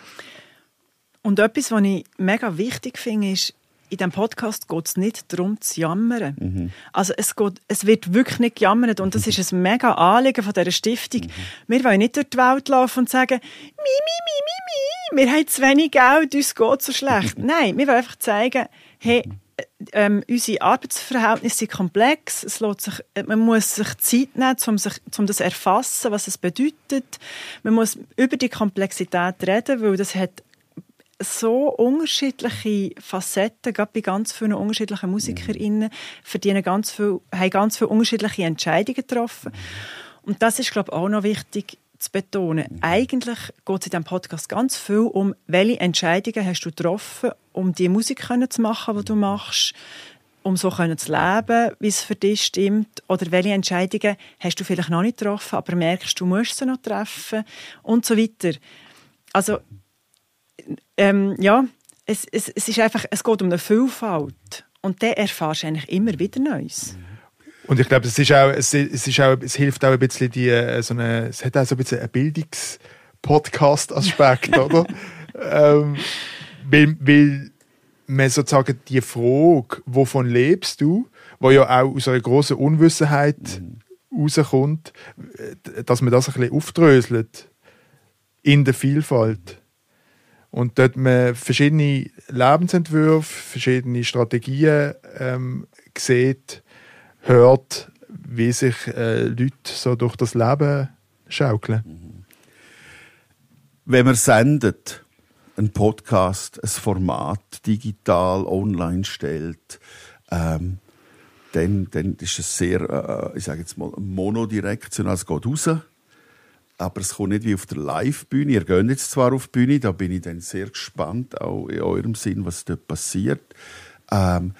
Und etwas, was ich mega wichtig finde, ist, in diesem Podcast geht es nicht darum, zu jammern. Mhm. Also es, geht, es wird wirklich nicht gejammert und das ist ein mega Anliegen von dieser Stiftung. Mhm. Wir wollen nicht durch die Welt laufen und sagen, mi, mi, mi, mi, mi, wir haben zu wenig Geld, uns geht so schlecht. Nein, wir wollen einfach zeigen, hey, ähm, unsere Arbeitsverhältnisse sind komplex. Es lässt sich, man muss sich Zeit nehmen, um, sich, um das zu erfassen, was es bedeutet. Man muss über die Komplexität reden, weil das hat so unterschiedliche Facetten, gerade bei ganz vielen unterschiedlichen MusikerInnen, verdienen ganz viel, haben ganz viele unterschiedliche Entscheidungen getroffen. Und das ist, glaube ich, auch noch wichtig zu betonen. Eigentlich geht es in diesem Podcast ganz viel um, welche Entscheidungen hast du getroffen, um die Musik zu machen, die du machst, um so zu leben, wie es für dich stimmt, oder welche Entscheidungen hast du vielleicht noch nicht getroffen, aber merkst, du musst sie noch treffen und so weiter. Also, ähm, ja, es, es, es, ist einfach, es geht um eine Vielfalt und dann erfährst du eigentlich immer wieder Neues. Und ich glaube, es ist auch, es, es ist auch, es hilft auch ein bisschen die, so eine, es hat auch so ein bisschen einen Bildungspodcast-Aspekt, oder? ähm, weil, weil man sozusagen die Frage, wovon lebst du, wo ja auch aus einer grossen Unwissenheit mhm. rauskommt, dass man das ein bisschen aufdröselt in der Vielfalt. Und dort man verschiedene Lebensentwürfe, verschiedene Strategien ähm, sieht, hört, wie sich äh, Leute so durch das Leben schaukeln. Wenn man sendet, einen Podcast, ein Format digital online stellt, ähm, dann, dann ist es sehr, äh, ich sage jetzt mal, monodirektional. Es geht raus, aber es kommt nicht wie auf der Live-Bühne. Ihr geht jetzt zwar auf die Bühne, da bin ich dann sehr gespannt, auch in eurem Sinn, was dort passiert. Ähm,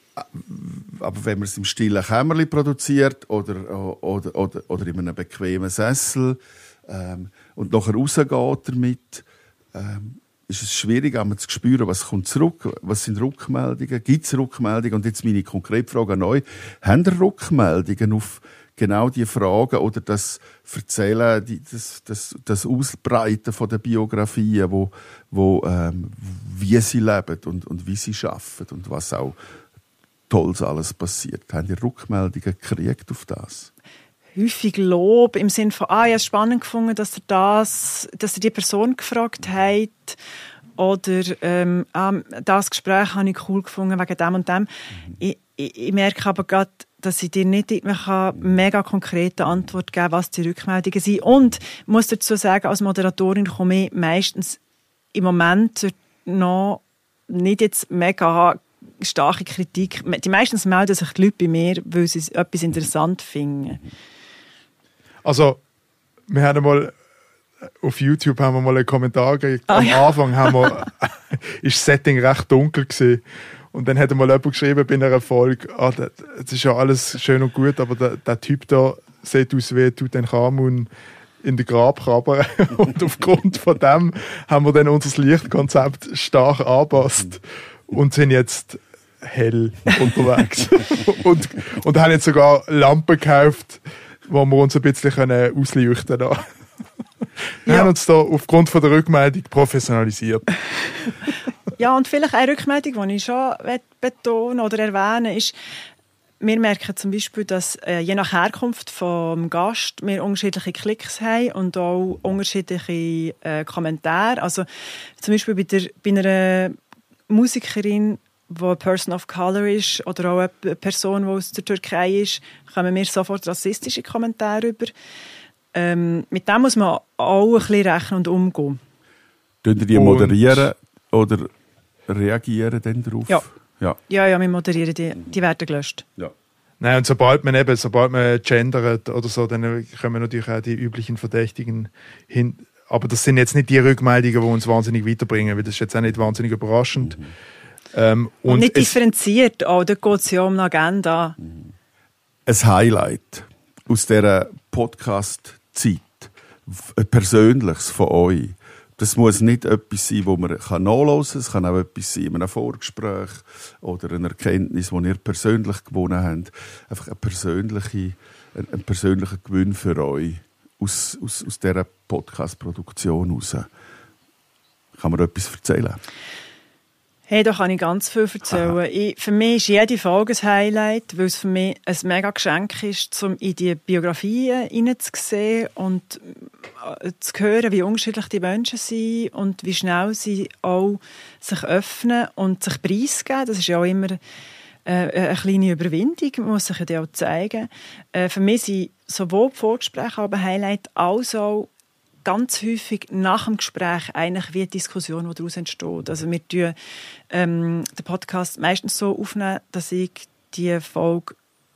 Aber wenn man es im stillen Kämmerchen produziert oder, oder, oder, oder in einem bequemen Sessel ähm, und nachher rausgeht damit, ähm, ist es schwierig, einmal zu spüren, was kommt zurück, was sind Rückmeldungen, gibt es Rückmeldungen? Und jetzt meine konkrete Frage an euch. Habt ihr Rückmeldungen auf genau die Fragen oder das Erzählen, die, das, das, das Ausbreiten von der Biografien, wo, wo, ähm, wie sie leben und, und wie sie arbeiten und was auch Tolles alles passiert. Haben die Rückmeldungen gekriegt auf das? Häufig Lob im Sinne von, ah, ich habe es spannend gefunden, dass er das, dass er die Person gefragt hat. Oder ähm, ah, das Gespräch habe ich cool gefunden wegen dem und dem. Mhm. Ich, ich, ich merke aber gerade, dass ich dir nicht eine mega konkrete Antwort geben kann, was die Rückmeldungen sind. Und ich muss dazu sagen, als Moderatorin komme ich meistens im Moment noch nicht jetzt mega starke Kritik. Die meistens melden sich die Leute bei mir, weil sie etwas interessant finden. Also, wir haben mal auf YouTube haben wir mal einen Kommentar gekriegt. Ah, Am ja. Anfang haben wir, ist das Setting recht dunkel gewesen. Und dann hat mal jemand geschrieben bei einer Folge, ah, das ist ja alles schön und gut, aber der, der Typ da sieht aus wie Tutanchamun in den Grabkammer. Und aufgrund von dem haben wir dann unser Lichtkonzept stark angepasst und sind jetzt hell unterwegs. und, und haben jetzt sogar Lampen gekauft, wo wir uns ein bisschen ausleuchten können. Wir Ja. haben uns da aufgrund von der Rückmeldung professionalisiert. Ja, und vielleicht eine Rückmeldung, die ich schon betonen oder erwähnen ist, wir merken zum Beispiel, dass äh, je nach Herkunft vom Gast wir unterschiedliche Klicks haben und auch unterschiedliche äh, Kommentare. Also zum Beispiel bei, der, bei einer Musikerin, die eine Person of Color ist oder auch eine Person, die aus der Türkei ist, kommen wir sofort rassistische Kommentare über. Ähm, mit dem muss man auch ein bisschen rechnen und umgehen. Tun ihr die Und- moderieren oder reagieren dann darauf? Ja. Ja. Ja, ja, wir moderieren, die, die werden gelöscht. Ja. Nein, und sobald man eben, sobald man gendert oder so, dann kommen natürlich auch die üblichen Verdächtigen hin. Aber das sind jetzt nicht die Rückmeldungen, die uns wahnsinnig weiterbringen, weil das ist jetzt auch nicht wahnsinnig überraschend. Mhm. Ähm, Und, und nicht es, differenziert, auch da geht es ja um eine Agenda. Ein Highlight aus dieser Podcast-Zeit, ein persönliches von euch. Das muss nicht etwas sein, das man nachhören kann. Es kann auch etwas sein in einem Vorgespräch oder eine Erkenntnis, die ihr persönlich gewonnen habt. Einfach ein persönlicher, ein, ein persönlicher Gewinn für euch aus, aus, aus dieser Podcast-Produktion heraus. Kann man etwas erzählen? Hey, da kann ich ganz viel erzählen. Ich, für mich ist jede Folge ein Highlight, weil es für mich ein mega Geschenk ist, um in die Biografien hineinzusehen und zu hören, wie unterschiedlich die Menschen sind und wie schnell sie auch sich öffnen und sich preisgeben. Das ist ja auch immer äh, eine kleine Überwindung, man muss sich ja auch zeigen. Äh, für mich sind sowohl die Vorgespräche aber Highlight, als auch ganz häufig nach dem Gespräch eigentlich wie die Diskussion, die daraus entsteht. Also wir tun ähm, den Podcast meistens so aufnehmen, dass ich die Folge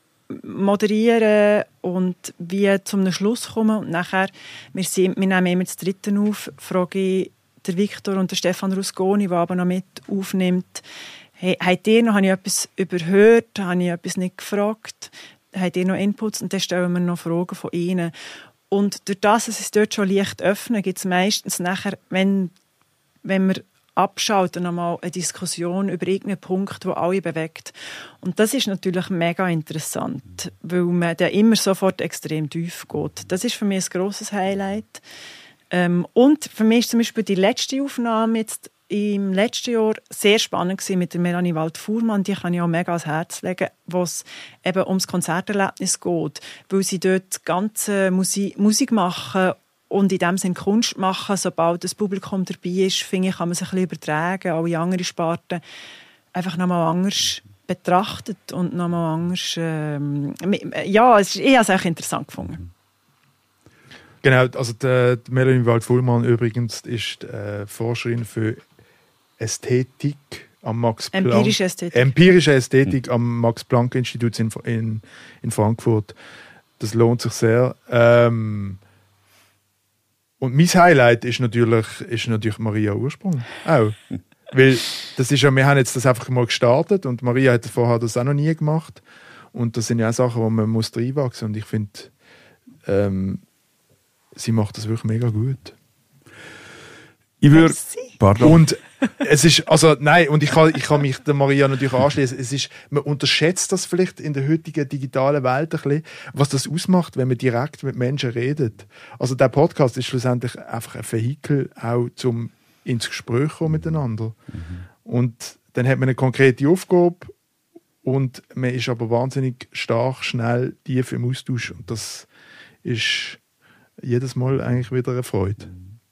moderiere und wie zum Schluss komme. Und nachher, wir, sind, wir nehmen immer das Dritte auf, frage ich den Viktor und den Stefan Rusconi, der aber noch mit aufnimmt, hey, habt ihr noch, habe ich etwas überhört, habe ich etwas nicht gefragt, habt ihr noch Inputs? Und dann stellen wir noch Fragen von ihnen. Und durch das, dass es dort schon leicht öffnen, gibt es meistens nachher, wenn, wenn wir abschalten, nochmal eine Diskussion über irgendeinen Punkt, der alle bewegt. Und das ist natürlich mega interessant, weil man dann immer sofort extrem tief geht. Das ist für mich ein grosses Highlight. Ähm, und für mich ist zum Beispiel die letzte Aufnahme jetzt im letzten Jahr sehr spannend gewesen mit der Melanie Wald-Fuhrmann. Die kann ich auch mega ans Herz legen, wo es eben ums Konzerterlebnis geht, weil sie dort ganze Musik, Musik machen und in dem Sinne Kunst machen. Sobald das Publikum dabei ist, finde ich, kann man sich ein bisschen übertragen, auch in andere Sparten, einfach nochmal anders betrachtet und nochmal anders... Ähm, ja, es ist, ich habe es auch interessant gefunden. Genau, also die, die Melanie Wald-Fuhrmann übrigens ist äh, Forscherin für Ästhetik am Max Planck. Empirische Ästhetik. Empirische Ästhetik am Max-Planck-Institut in, in, in Frankfurt. Das lohnt sich sehr. Ähm, und mein Highlight ist natürlich, ist natürlich Maria Ursprung. Auch. Weil das ist ja, wir haben jetzt das einfach mal gestartet und Maria hat vorher das auch noch nie gemacht. Und das sind ja auch Sachen, wo man muss reinwachsen. Und ich finde, ähm, sie macht das wirklich mega gut. Ich würde, pardon. Und es ist, also nein, und ich kann, ich kann mich der Maria natürlich anschließen. Es ist, man unterschätzt das vielleicht in der heutigen digitalen Welt ein bisschen, was das ausmacht, wenn man direkt mit Menschen redet. Also der Podcast ist schlussendlich einfach ein Vehikel, auch zum ins Gespräch kommen miteinander. Mhm. Und dann hat man eine konkrete Aufgabe und man ist aber wahnsinnig stark, schnell, tief im Austausch und das ist jedes Mal eigentlich wieder eine Freude.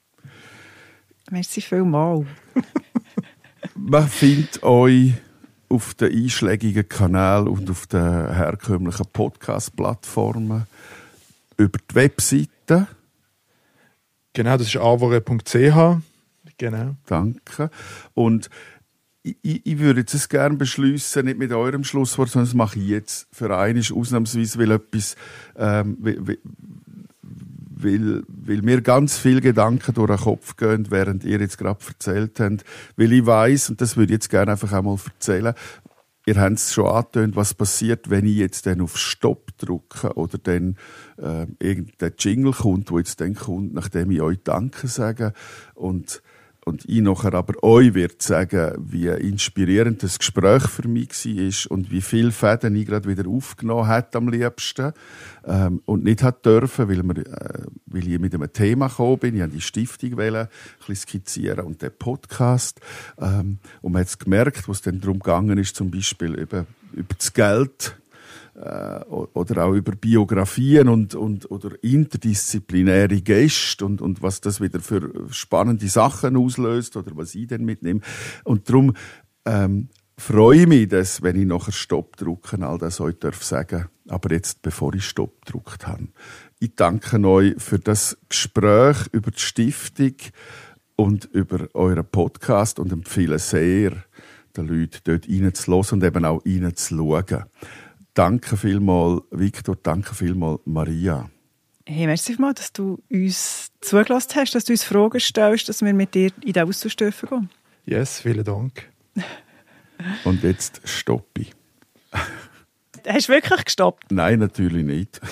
Merci vielmals. Man findet euch auf den einschlägigen Kanälen und auf den herkömmlichen Podcast-Plattformen über die Webseite. Genau, das ist avore punkt c h. Genau. Danke. Und ich, ich würde jetzt gerne beschließen, nicht mit eurem Schlusswort, sondern das mache ich jetzt für einmal ausnahmsweise, weil etwas, ähm, weil, weil, weil mir ganz viele Gedanken durch den Kopf gehen, während ihr jetzt gerade erzählt habt. Weil ich weiss, und das würde ich jetzt gerne einfach einmal erzählen, ihr habt es schon angetönt, was passiert, wenn ich jetzt dann auf Stopp drücke oder dann äh, irgendein Jingle kommt, wo jetzt dann kommt, nachdem ich euch Danke sage und Und ich nachher aber euch wird sagen, wie inspirierend das Gespräch für mich war und wie viele Fäden ich gerade wieder aufgenommen hat am liebsten. Ähm, und nicht hat dürfen, weil, wir, äh, weil ich mit einem Thema gekommen bin. Ich wollte die Stiftung ein bisschen skizzieren und den Podcast. Ähm, und man hat es gemerkt, wo es dann darum gegangen ist, zum Beispiel über, über das Geld, oder auch über Biografien und, und, oder interdisziplinäre Gäste und, und was das wieder für spannende Sachen auslöst oder was ich dann mitnehme. Und darum ähm, freue ich mich, dass, wenn ich nachher Stopp drücke, all das euch darf sagen. Aber jetzt, bevor ich Stopp gedrückt habe. Ich danke euch für das Gespräch über die Stiftung und über euren Podcast und empfehle sehr, den Leuten dort reinzuhören und eben auch reinzuschauen. Danke vielmals, Viktor, danke vielmals, Maria. Hey, merci vielmals, dass du uns zugelassen hast, dass du uns Fragen stellst, dass wir mit dir in den Austausch dürfen gehen. Yes, vielen Dank. Und jetzt stoppe ich. Hast du wirklich gestoppt? Nein, natürlich nicht.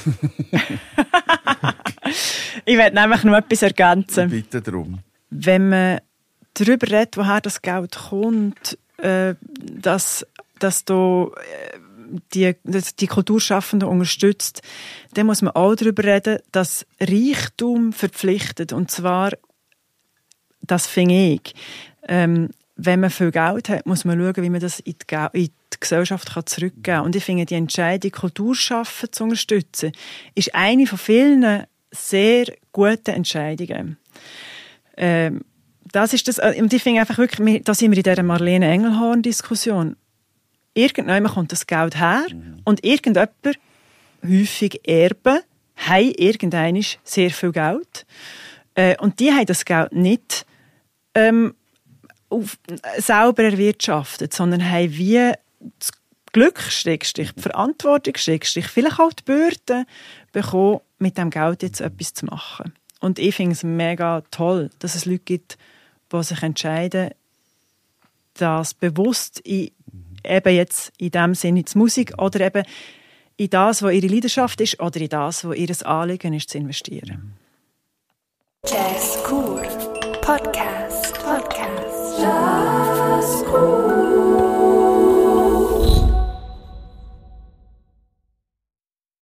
Ich werde nämlich noch etwas ergänzen. Bitte darum. Wenn man darüber redet, woher das Geld kommt, äh, dass, dass du... Äh, Die, die Kulturschaffenden unterstützt, dann muss man auch darüber reden, dass Reichtum verpflichtet. Und zwar, das finde ich, ähm, wenn man viel Geld hat, muss man schauen, wie man das in die, Ge- in die Gesellschaft kann zurückgeben kann. Und ich finde, die Entscheidung, Kulturschaffen zu unterstützen, ist eine von vielen sehr guten Entscheidungen. Ähm, das ist das, und ich finde einfach wirklich, da sind wir in dieser Marlene Engelhorn-Diskussion. Irgendjemand kommt das Geld her mhm. und irgendjemand, häufig Erben, haben irgendwann sehr viel Geld. Äh, und die haben das Geld nicht ähm, auf, selber erwirtschaftet, sondern haben wie das Glück, Schrägstrich, die Verantwortung, Schrägstrich, vielleicht auch die Bürde bekommen, mit dem Geld jetzt etwas zu machen. Und ich finde es mega toll, dass es Leute gibt, die sich entscheiden, das bewusst in, eben jetzt in dem Sinne die Musik oder eben in das, was ihre Leidenschaft ist oder in das, was ihr Anliegen ist, zu investieren. Jazzcool Podcast Podcast Jazzcool